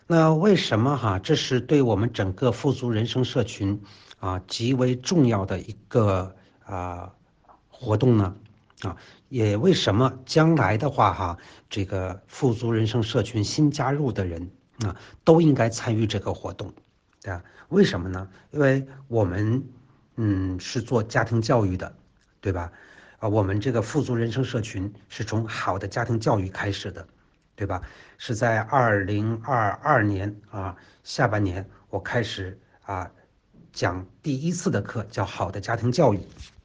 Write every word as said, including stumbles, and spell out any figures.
那为什么哈？这是对我们整个富足人生社群啊极为重要的一个啊活动呢？啊，也为什么将来的话哈，这个富足人生社群新加入的人啊都应该参与这个活动，对吧？为什么呢？因为我们嗯是做家庭教育的，对吧？啊，我们这个富足人生社群是从好的家庭教育开始的。对吧？是在二零二二年啊下半年，我开始啊讲第一次的课，叫好的家庭教育。